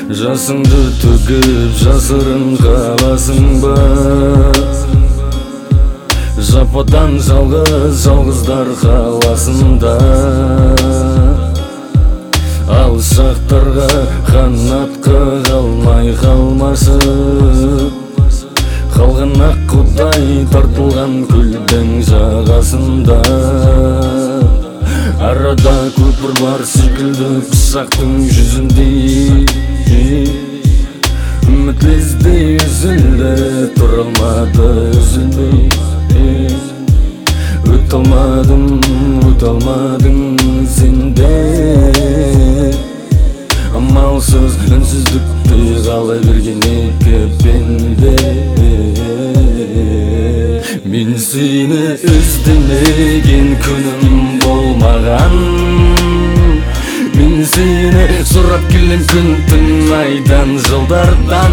Жасыңды төгіп жасырын қаласың ба? Жападан жалғыз жалғыздар қаласында. Алыс жақтарға қанат қағалмай қалмашы. Қалған ақ құдай тартылған көлдің жағасында. Арада көпір бар секілді пышақтың жүзіндей. Үміт лезде үзілді, тұра алмады үзілмей. Өте алмадың сен де. Амалсыз үнсіздікте қала берген екі пенде. Мен сені іздемеген күнім болмаған. Мен сені сұрап келем күн түн айдан жылдардан.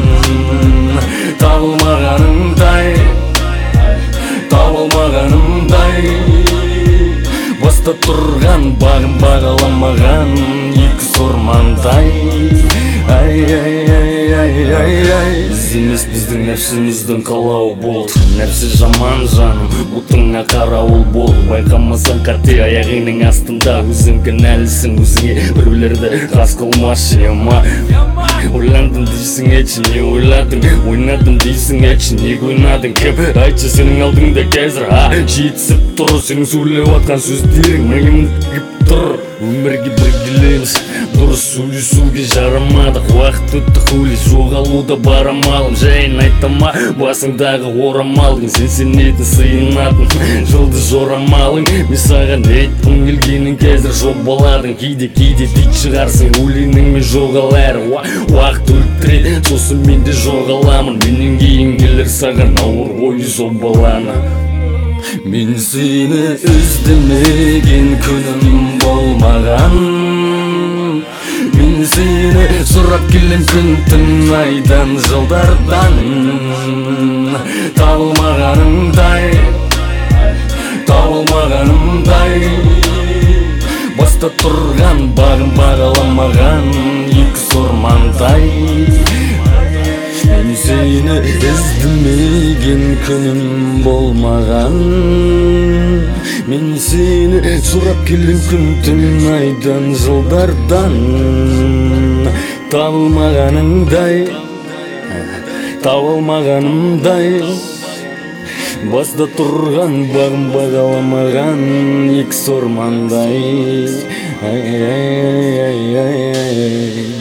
Табылмағанымдай баста тұрған бағым бағаламаған екі сормандай. Іздемес біздің нәпсіміздің қалауы болды. Нәпсі жаман жаным, бұтыңа қарауыл бол. Байқамасаң қате аяғыңның астында. Өзің кінәлісің өзіңе, біреулерді қас қылмашы ема. Ойландым дейсің әтші, не ойладың? Ойнадым дейсің әтші, не ойнадың? Кеп айтшы сенің алдыңда қазір жетісіп тұр. Сенің сөйлеп атқан сөздерің миымды кеп тұр. Өмірге біргелеміз, дұрыс сөйлесуге жарамадық. Уақыт өтті хули, жоғалуда барамалым. Жайын айтама, басыңдағы орамалың. Сен сенетін сыйынатын, жылды жорамалың. Мен саған айтқым келгенің қазір жобаладың. Кейде дейт шығарсың, өлеңің мен жоғалары. Уақыт өлтіреді, сосын мен де жоғаламын. Менен кейін келер саған ауыр ой зобаланы. Мен сені іздемеген күнім болмаған. Мен сені сұрап келем күн түн айдан жылдардан. Табылмағанымдай баста тұрған бағым бағаламаған екі сормандай. Мен сені іздемеген күнім болмаған. Мен сені сұрап келем күн түн айдан жылдардан. Табылмағанымдай баста тұрған бағым бағаламаған екі сормандай.